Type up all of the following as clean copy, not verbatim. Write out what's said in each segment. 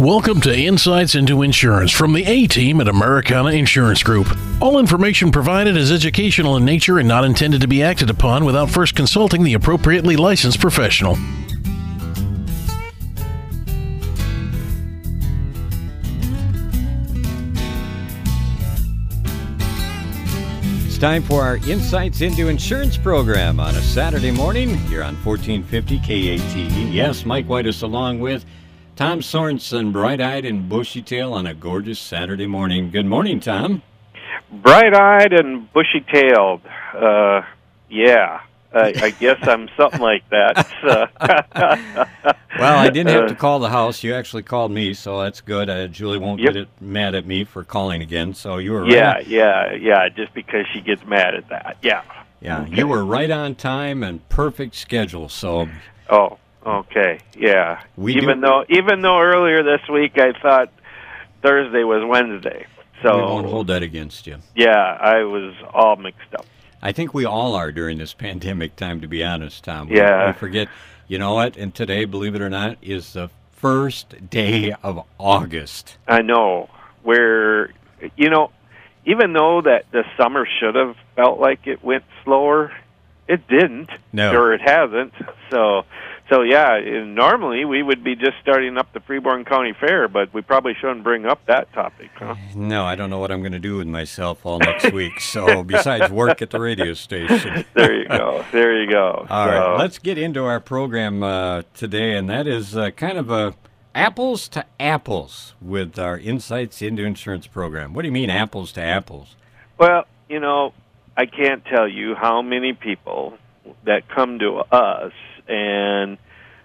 Welcome to Insights into Insurance from the A-Team at Americana Insurance Group. All information provided is educational in nature and not intended to be acted upon without first consulting the appropriately licensed professional. It's time for our Insights into Insurance program on a Saturday morning here on 1450 KATE. Yes, Mike Whitus along with Tom Sorensen, bright-eyed and bushy-tailed on a gorgeous Saturday morning. Good morning, Tom. Bright-eyed and bushy-tailed. Yeah. I guess I'm something like that. Well, I didn't have to call the house. You actually called me, so that's good. Julie won't get mad at me for calling again, so you were right. Yeah, just because she gets mad at that. Yeah. Yeah, okay. You were right on time and perfect schedule, so... Oh. Okay, yeah. Even though earlier this week I thought Thursday was Wednesday. So we won't hold that against you. Yeah, I was all mixed up. I think we all are during this pandemic time, to be honest, Tom. Yeah. We forget, you know what, and today, believe it or not, is the first day of August. I know. Even though that the summer should have felt like it went slower, it didn't. No. Or it hasn't. So yeah, normally we would be just starting up the Freeborn County Fair, but we probably shouldn't bring up that topic, huh? No, I don't know what I'm going to do with myself all next week, so besides work at the radio station. There you go. All right, let's get into our program today, and that is kind of a apples to apples with our Insights into Insurance program. What do you mean apples to apples? Well, I can't tell you how many people that come to us and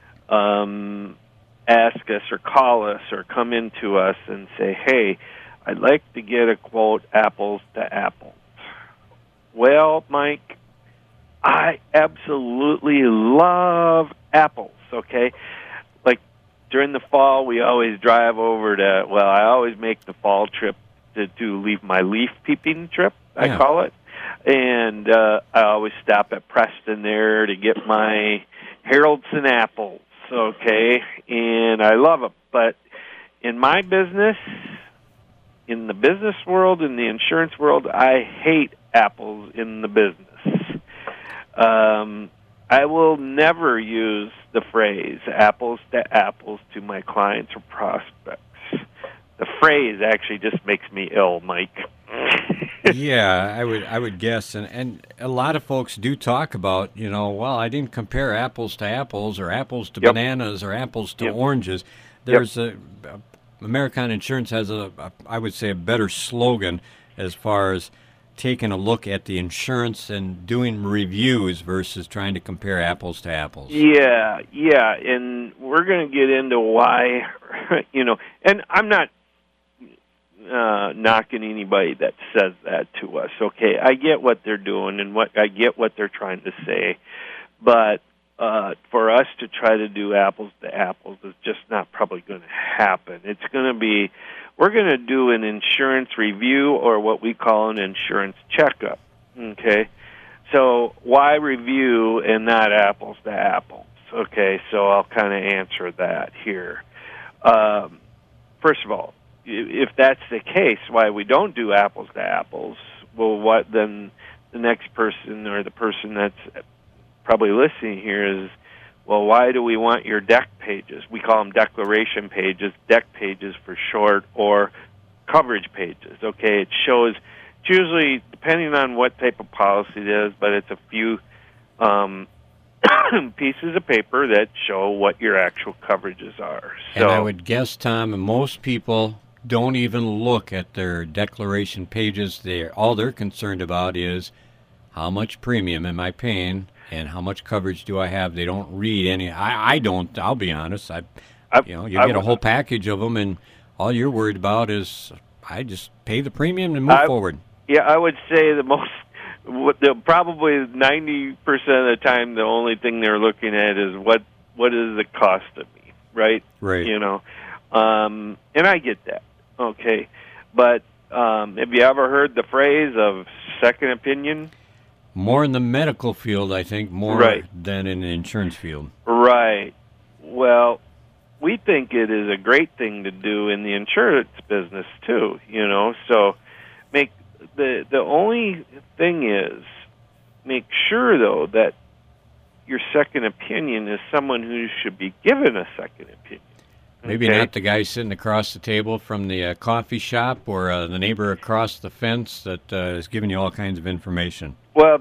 ask us or call us or come into us and say, hey, I'd like to get a quote apples to apples. Well, Mike, I absolutely love apples, okay? Like during the fall, we always drive over I always make the fall trip to leave my leaf peeping trip, I call it. And I always stop at Preston there to get my Haroldson apples, okay? And I love them. But in my business, in the business world, in the insurance world, I hate apples in the business. I will never use the phrase apples to apples to my clients or prospects. The phrase actually just makes me ill, Mike. Yeah, I would guess, and a lot of folks do talk about, I didn't compare apples to apples or apples to bananas or apples to oranges. There's Americana Insurance has I would say a better slogan as far as taking a look at the insurance and doing reviews versus trying to compare apples to apples. Yeah, and we're going to get into why, and I'm not knocking anybody that says that to us. Okay, I get what they're doing and I get what they're trying to say, but for us to try to do apples to apples is just not probably going to happen. It's going to be, we're going to do an insurance review or what we call an insurance checkup. Okay, so why review and not apples to apples? Okay, so I'll kind of answer that here. First of all, if that's the case, why we don't do apples to apples, well, what then the next person or the person that's probably listening here is, well, why do we want your deck pages? We call them declaration pages, deck pages for short, or coverage pages. Okay, it shows, it's usually, depending on what type of policy it is, but it's a few pieces of paper that show what your actual coverages are. So, and I would guess, Tom, most people don't even look at their declaration pages. All they're concerned about is how much premium am I paying and how much coverage do I have. They don't read any. I don't. I'll be honest. You get a whole package of them, and all you're worried about is I just pay the premium and move forward. Yeah, I would say probably 90% of the time, the only thing they're looking at is what is the cost of me, right? Right. And I get that. Okay, but have you ever heard the phrase of second opinion? More in the medical field, I think, more than in the insurance field. Right. Well, we think it is a great thing to do in the insurance business too. So the only thing is make sure though that your second opinion is someone who should be given a second opinion. Maybe not the guy sitting across the table from the coffee shop or the neighbor across the fence that is giving you all kinds of information. Well,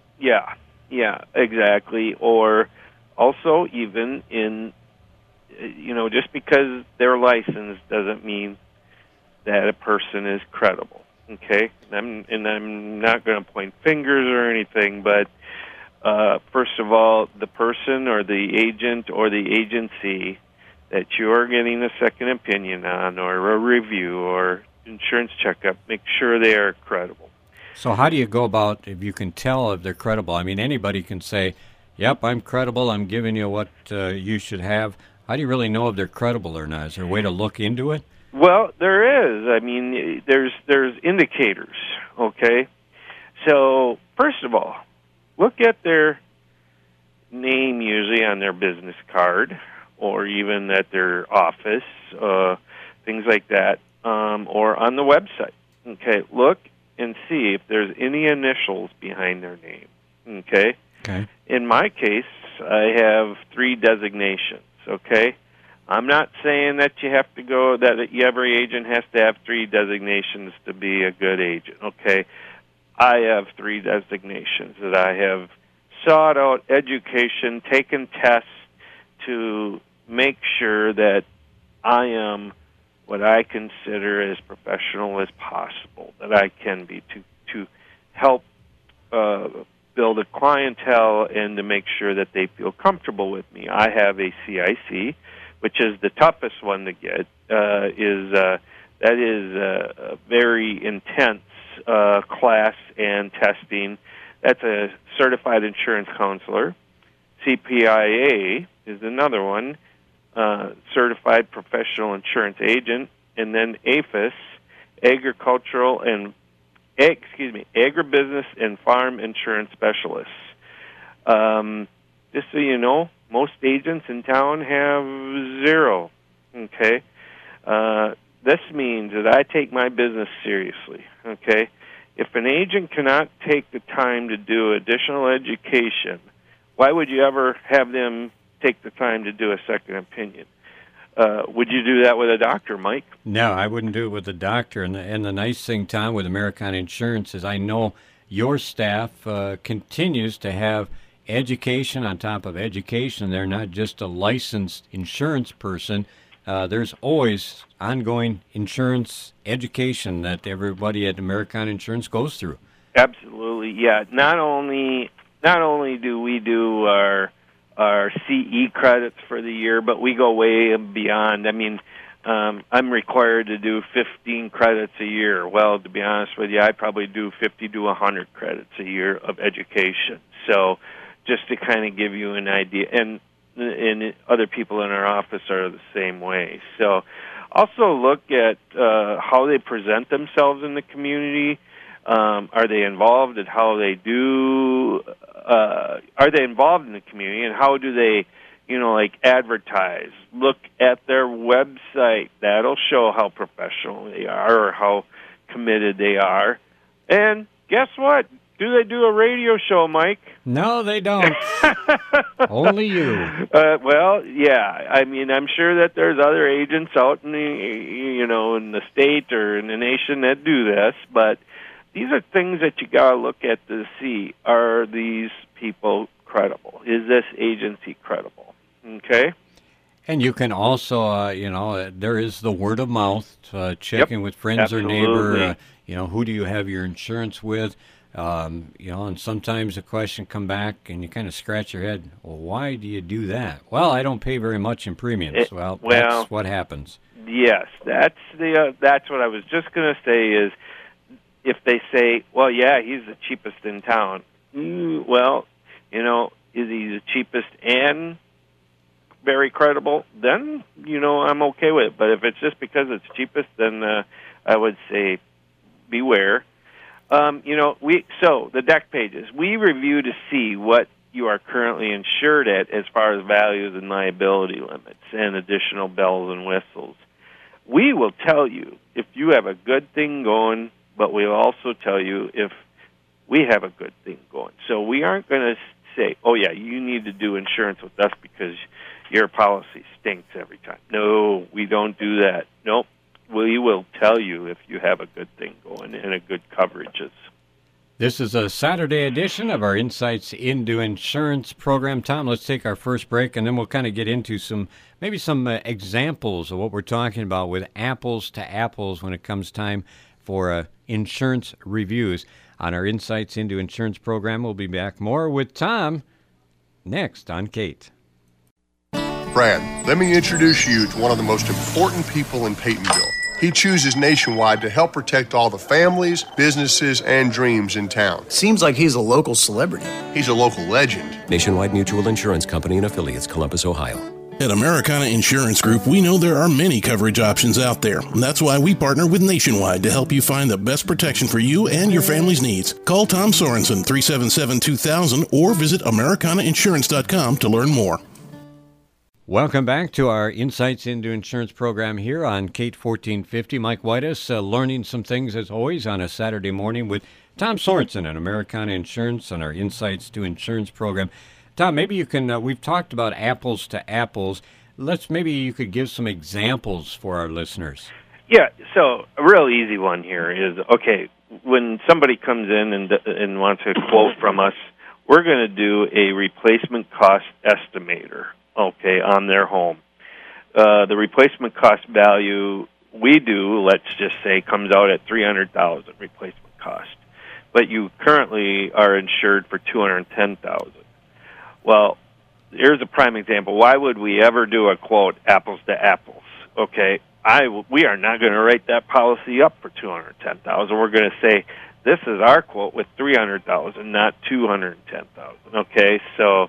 yeah, exactly. Or also even in, just because they're licensed doesn't mean that a person is credible. Okay? And I'm not going to point fingers or anything, but first of all, the person or the agent or the agency that you're getting a second opinion on or a review or insurance checkup, make sure they are credible. So how do you go about, if you can tell if they're credible? I mean, anybody can say, yep, I'm credible, I'm giving you what you should have. How do you really know if they're credible or not? Is there a way to look into it? Well, there is. I mean, there's indicators, okay? So, first of all, look at their name usually on their business card or even at their office, things like that, or on the website. Okay, look and see if there's any initials behind their name. Okay? In my case, I have 3 designations, okay? I'm not saying that you have to go, that every agent has to have 3 designations to be a good agent, okay? I have 3 designations that I have sought out education, taken tests to make sure that I am what I consider as professional as possible, that I can be to help build a clientele and to make sure that they feel comfortable with me. I have a CIC, which is the toughest one to get. That is a very intense class and testing. That's a certified insurance counselor. CPIA is another one, certified professional insurance agent, and then APHIS, agribusiness and farm insurance specialists. Just so you know, most agents in town have 0. Okay, this means that I take my business seriously. Okay, if an agent cannot take the time to do additional education, why would you ever have them take the time to do a second opinion? Would you do that with a doctor, Mike? No, I wouldn't do it with a doctor. And the nice thing, Tom, with Americana Insurance is I know your staff continues to have education on top of education. They're not just a licensed insurance person. There's always ongoing insurance education that everybody at Americana Insurance goes through. Absolutely, yeah. Not only do we do our CE credits for the year, but we go way beyond. I mean, I'm required to do 15 credits a year. Well, to be honest with you, I probably do 50 to 100 credits a year of education. So just to kind of give you an idea, and other people in our office are the same way. So also look at how they present themselves in the community. Are they involved in how they do? Are they involved in the community, and how do they, advertise? Look at their website. That'll show how professional they are or how committed they are. And guess what? Do they do a radio show, Mike? No, they don't. Only you. Well, yeah. I mean, I'm sure that there's other agents out in in the state or in the nation that do this, but these are things that you got to look at to see, are these people credible? Is this agency credible? Okay? And you can also, there is the word of mouth, checking with friends Absolutely. or neighbor, who do you have your insurance with? And sometimes a question come back and you kind of scratch your head, well, why do you do that? Well, I don't pay very much in premiums. That's what happens. Yes, that's what I was just going to say is, if they say, well, yeah, he's the cheapest in town, well, is he the cheapest and very credible? Then, I'm okay with it. But if it's just because it's cheapest, then I would say beware. So the deck pages, we review to see what you are currently insured at as far as values and liability limits and additional bells and whistles. We will tell you if you have a good thing going, but we'll also tell you if we have a good thing going. So we aren't going to say, oh, yeah, you need to do insurance with us because your policy stinks every time. No, we don't do that. Nope. We will tell you if you have a good thing going and a good coverages. This is a Saturday edition of our Insights into Insurance program. Tom, let's take our first break, and then we'll kind of get into some examples of what we're talking about with apples to apples when it comes time for insurance reviews. On our Insights into Insurance program, we'll be back more with Tom next on Kate. Brad, let me introduce you to one of the most important people in Peytonville. He chooses Nationwide to help protect all the families, businesses, and dreams in town. Seems like he's a local celebrity. He's a local legend. Nationwide Mutual Insurance Company and affiliates, Columbus, Ohio. At Americana Insurance Group, we know there are many coverage options out there. That's why we partner with Nationwide to help you find the best protection for you and your family's needs. Call Tom Sorensen, 377-2000, or visit AmericanaInsurance.com to learn more. Welcome back to our Insights into Insurance program here on Kate 1450. Mike Whitus learning some things, as always, on a Saturday morning with Tom Sorensen at Americana Insurance on our Insights to Insurance program. Tom, maybe you can, we've talked about apples to apples. Maybe you could give some examples for our listeners. Yeah, so a real easy one here is, okay, when somebody comes in and wants a quote from us, we're going to do a replacement cost estimator, okay, on their home. The replacement cost value we do, let's just say, comes out at $300,000 replacement cost, but you currently are insured for $210,000. Well, here's a prime example. Why would we ever do a quote apples to apples? Okay, we are not going to write that policy up for $210,000. We're going to say this is our quote with $300,000, not $210,000. Okay, so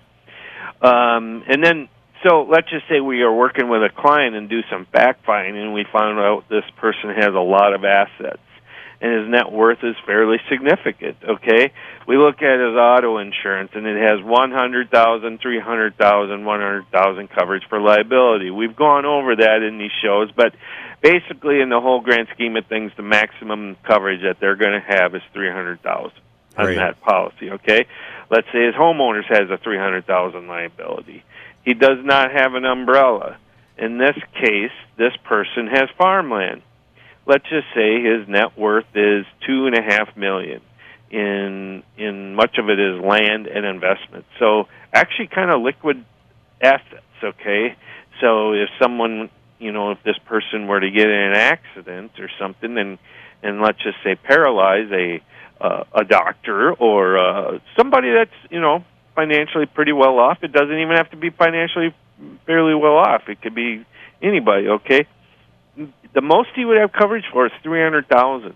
so let's just say we are working with a client and do some fact finding, and we find out this person has a lot of assets and his net worth is fairly significant, okay? We look at his auto insurance, and it has $100,000, $300,000, $100,000 coverage for liability. We've gone over that in these shows, but basically in the whole grand scheme of things, the maximum coverage that they're going to have is $300,000 on that policy, okay? Let's say his homeowners has a $300,000 liability. He does not have an umbrella. In this case, this person has farmland. Let's just say his net worth is $2.5 million. In much of it is land and investment. So actually kind of liquid assets, okay? So if someone, if this person were to get in an accident or something and let's just say paralyze a doctor or somebody that's, financially pretty well off. It doesn't even have to be financially fairly well off. It could be anybody, okay? The most he would have coverage for is $300,000.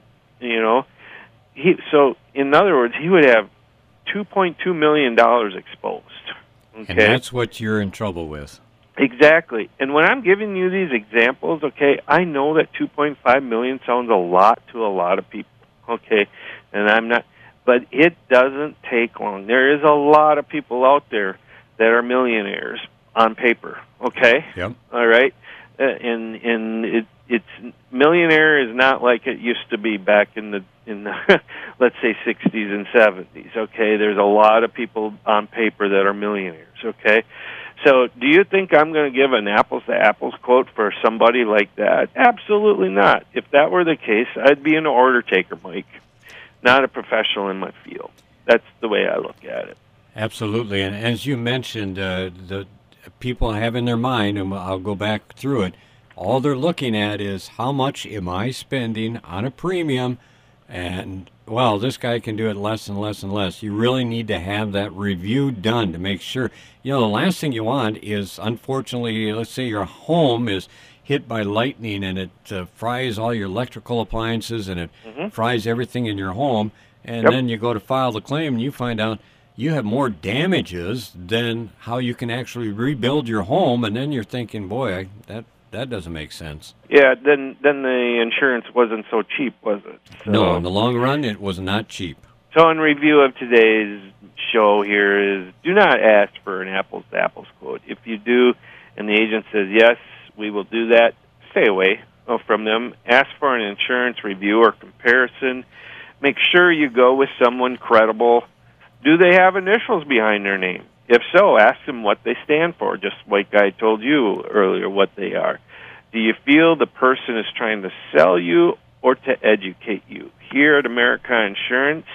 So in other words, he would have $2.2 million exposed. Okay? And that's what you're in trouble with. Exactly. And when I'm giving you these examples, okay, I know that $2.5 million sounds a lot to a lot of people. Okay, and I'm not. But it doesn't take long. There is a lot of people out there that are millionaires on paper. Okay. Yep. All right. And it's millionaire is not like it used to be back in the let's say 60s and 70s. Okay. There's a lot of people on paper that are millionaires. Okay. So do you think I'm going to give an apples to apples quote for somebody like that? Absolutely not. If that were the case, I'd be an order taker, Mike. Not a professional in my field. That's the way I look at it. Absolutely. And as you mentioned, the people have in their mind, and I'll go back through it, all they're looking at is how much am I spending on a premium, and, well, this guy can do it less and less and less. You really need to have that review done to make sure. The last thing you want is, unfortunately, let's say your home is hit by lightning and it fries all your electrical appliances and it fries everything in your home, and then you go to file the claim and you find out you have more damages than how you can actually rebuild your home, and then you're thinking, boy, that doesn't make sense. Yeah, then the insurance wasn't so cheap, was it? So, no, in the long run, it was not cheap. So in review of today's show here is do not ask for an apples-to-apples quote. If you do, and the agent says, yes, we will do that, stay away from them. Ask for an insurance review or comparison. Make sure you go with someone credible. Do they have initials behind their name? If so, ask them what they stand for, just like I told you earlier what they are. Do you feel the person is trying to sell you or to educate you? Here at America Insurance,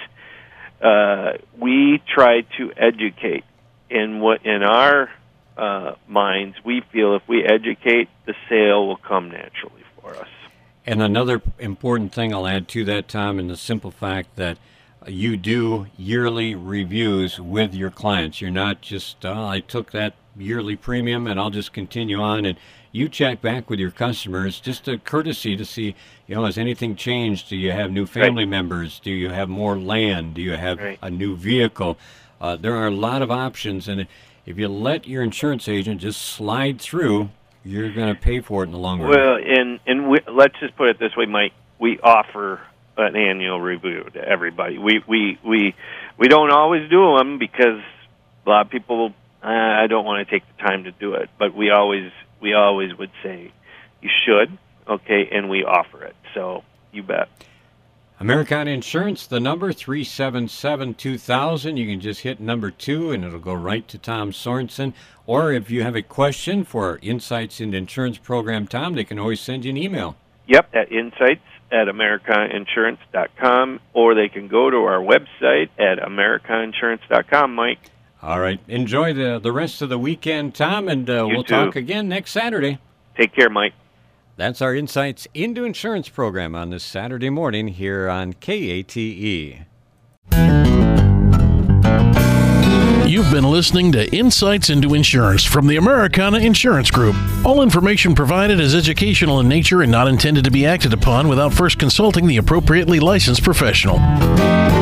we try to educate. In our minds, we feel if we educate, the sale will come naturally for us. And another important thing I'll add to that, Tom, in the simple fact that you do yearly reviews with your clients. You're not just, I took that yearly premium and I'll just continue on. And you check back with your customers, just a courtesy to see, has anything changed? Do you have new family members? Do you have more land? Do you have a new vehicle? There are a lot of options. And if you let your insurance agent just slide through, you're going to pay for it in the long run. Well, let's just put it this way, Mike. We offer an annual review to everybody. We don't always do them because a lot of people I don't want to take the time to do it, but we always would say you should, okay, and we offer it. So you bet. Americana Insurance, the number 377-2000. You can just hit number 2 and it'll go right to Tom Sorensen. Or if you have a question for our Insights into Insurance program, Tom, they can always send you an email. Yep, at insights@americainsurance.com, or they can go to our website at americainsurance.com, Mike. All right. Enjoy the rest of the weekend, Tom, and we'll talk again next Saturday. Take care, Mike. That's our Insights into Insurance program on this Saturday morning here on KATE. You've been listening to Insights into Insurance from the Americana Insurance Group. All information provided is educational in nature and not intended to be acted upon without first consulting the appropriately licensed professional.